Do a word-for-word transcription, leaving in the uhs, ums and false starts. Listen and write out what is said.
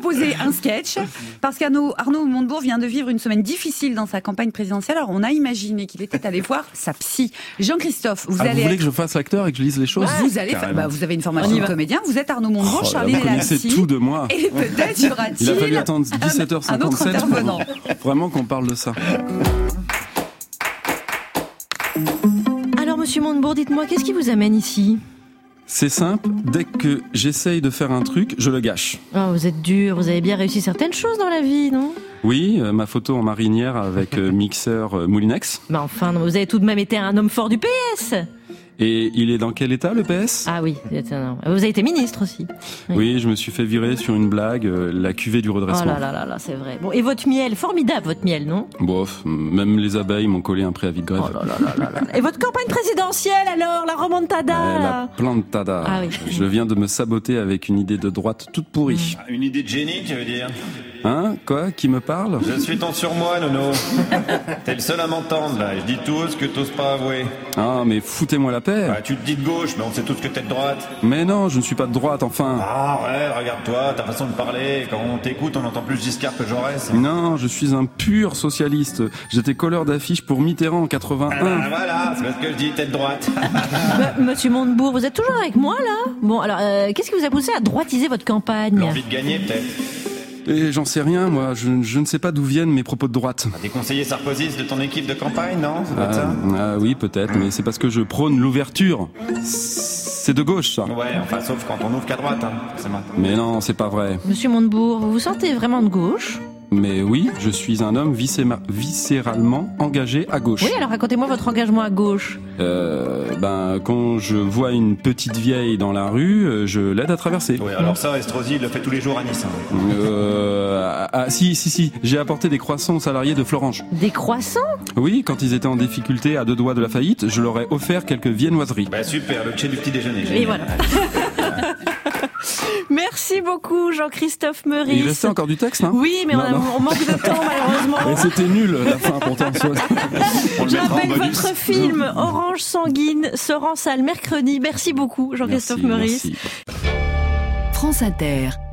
proposer un sketch parce qu'Arnaud Arnaud Montebourg vient de vivre une semaine difficile dans sa campagne présidentielle. Alors on a imaginé qu'il était allé voir sa psy. Jean-Christophe, vous ah, allez vous voulez être... que je fasse l'acteur et que je lise les choses? Ouais, vous allez, fa... bah, vous avez une formation de comédien. Vous êtes Arnaud Montebourg, oh, Charline est la psy. Vous connaissez tout de moi. Et peut-être y aura-t-il. Il a fallu attendre dix-sept heures cinquante-sept pour vraiment qu'on parle de ça. Alors, monsieur Montebourg, dites-moi, qu'est-ce qui vous amène ici? C'est simple, dès que j'essaye de faire un truc, je le gâche. Oh, vous êtes dur, vous avez bien réussi certaines choses dans la vie, non? Oui, euh, ma photo en marinière avec euh, mixeur euh, Moulinex. Mais enfin, vous avez tout de même été un homme fort du P S. Et il est dans quel état, le P S? Ah oui, vous avez été ministre aussi. Oui, oui, je me suis fait virer sur une blague, euh, la cuvée du redressement. Oh là là là là, c'est vrai. Bon, et votre miel, formidable votre miel, non? Bof, même les abeilles m'ont collé un préavis de grève. Oh là là là là là. Et votre campagne présidentielle alors, la remontada? Ouais, la plantada. Ah oui. Je viens de me saboter avec une idée de droite toute pourrie. Mmh. Une idée de génie, tu veux dire? Hein? Quoi? Qui me parle? Je suis ton surmoi, Nono. T'es le seul à m'entendre, là. Je dis tout ce que t'oses pas avouer. Ah, mais foutez-moi la paix. Bah, tu te dis de gauche, mais on sait tous que t'es de droite. Mais non, je ne suis pas de droite, enfin. Ah, ouais, regarde-toi, ta façon de parler. Quand on t'écoute, on entend plus Giscard que Jaurès. Non, je suis un pur socialiste. J'étais colleur d'affiches pour Mitterrand en quatre-vingt-un. Ah, bah, voilà, c'est parce que je dis t'es de droite. bah, monsieur Montebourg, vous êtes toujours avec moi, là? Bon, alors, euh, qu'est-ce qui vous a poussé à droitiser votre campagne? L'envie de gagner, peut-être. Et j'en sais rien, moi. Je, je ne sais pas d'où viennent mes propos de droite. Ah, des conseillers sarkozystes de ton équipe de campagne, non? Ça doit être ah, ça ah oui, peut-être, mais c'est parce que je prône l'ouverture. C'est de gauche, ça. Ouais, enfin, sauf quand on ouvre qu'à droite, hein, forcément. Mais non, c'est pas vrai. Monsieur Montebourg, vous vous sentez vraiment de gauche? Mais oui, je suis un homme viscéma- viscéralement engagé à gauche. Oui, alors racontez-moi votre engagement à gauche. Euh, ben, quand je vois une petite vieille dans la rue, je l'aide à traverser. Oui, alors ça, Estrosi, il le fait tous les jours à Nice. Hein. Euh, ah, si, si, si, j'ai apporté des croissants aux salariés de Florange. Des croissants? Oui, quand ils étaient en difficulté à deux doigts de la faillite, je leur ai offert quelques viennoiseries. Bah super, le tché du petit déjeuner. Et voilà. Merci beaucoup, Jean-Christophe Meurice. Il restait encore du texte, hein? Oui, mais non, on, a, non. on manque de temps, malheureusement. Et c'était nul, la fin, pourtant. Je rappelle votre film Orange Sanguine sort en salle mercredi. Merci beaucoup, Jean-Christophe merci, Meurice. Merci. France Inter.